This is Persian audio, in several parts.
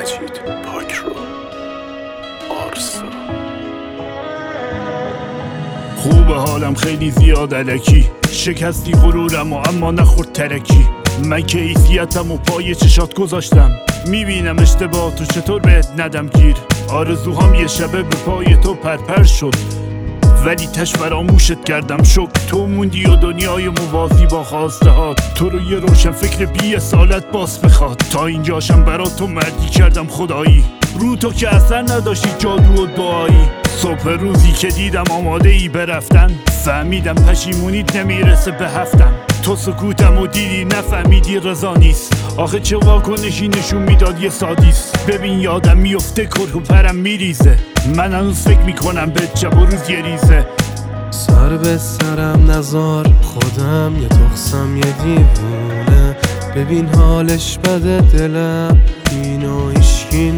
مجید پاک رو آرسا. خوب حالم خیلی زیاد الکی، شکستی غرورم اما نخورد ترکی. من که ایفیتم و پای چشات گذاشتم، میبینم اشتباه تو چطور بهت ندم گیر. آرزوهام یه شبه به پای تو پرپر شد، ولی تش فراموشت کردم شک. تو موندی و دنیای موازی با خواسته هات، تو رو یه روشن فکر بی سالت باز بخواد. تا اینجاشم برات تو مردی کردم خدایی، رو تو که اثر نداشتی جادو و دعایی. صبح روزی که دیدم آماده ای برفتن، فهمیدم پشیمونیت نمیرسه به هفتم. تو سکوتم و دیدی نفهمیدی رضا نیست. آخه چه واکنشی نشون میداد یه سادیست. ببین یادم میفته کره و پرم میریزه، من هنوز فکر میکنم به شب و روز یه ریزه. سر به سرم نزار، خودم یه تخصم یه دیوونه. ببین حالش بده دلم، اینو هیچکی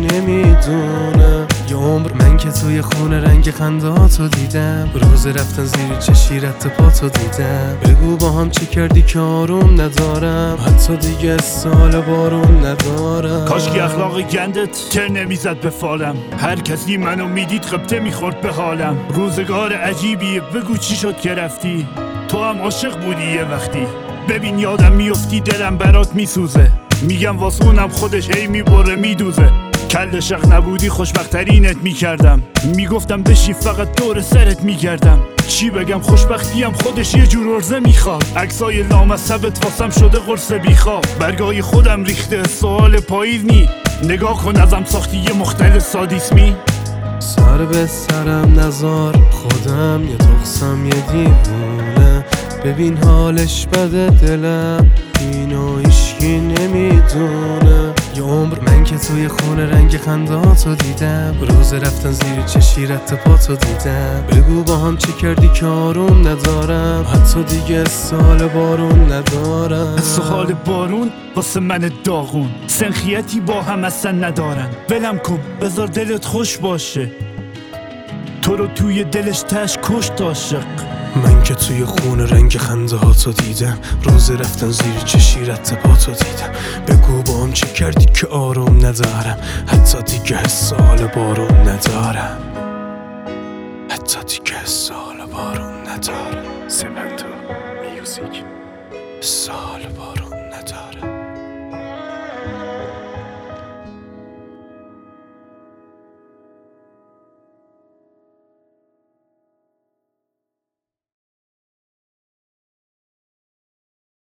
نمیدونه. یه عمر من که توی خونه رنگ خندهاتو دیدم، روز رفتن زیر چشی رد پاتو دیدم. بگو با هم چی کردی که آروم ندارم، حتی دیگه سال بارون ندارم. کاشکی اخلاق گندت تر نمیزد به فالم، هر کسی منو میدید خبته میخورد به حالم. روزگار عجیبیه، بگو چی شد که رفتی، تو هم عاشق بودی یه وقتی. ببین یادم میفتی دلم برات میسوزه، میگم واسه اونم خودش هی میبره میدوزه. کل شق نبودی خوشبخترینت میکردم، میگفتم بشی فقط دور سرت میگردم. چی بگم خوشبختیم خودش یه جور ارزه میخواد، عکسای لامصبت واسم شده قرص بیخواب. برگای خودم ریخته سوال پاییز نی، نگاه کن ازم ساختی یه مختل سادیسمی. سر به سرم نزار، خودم یه تخصم یه دیوونه. ببین حالش بده دلم، اینو هیچکی نمیدونه. یه عمر من که توی خونه رنگ خندهاتو دیدم، روز رفتن زیر چشی رد پاتو دیدم. بگو با هم چی کردی که آروم ندارم، حتی دیگه سال بارون ندارم. سال بارون واسه من داغون، سنخیتی با هم اصلا ندارن. ولم کن بذار دلت خوش باشه، تو رو توی دلش تش کشت عاشق. من که توی خونه رنگ خنده هاتو دیدم، روز رفتن زیر چشی رد پاتو دیدم. بگو با هم چی کردی که آروم ندارم، حتی دیگه سال بارون ندارم، حتی دیگه سال بارون ندارم. سمنتو میوزیک سال بارون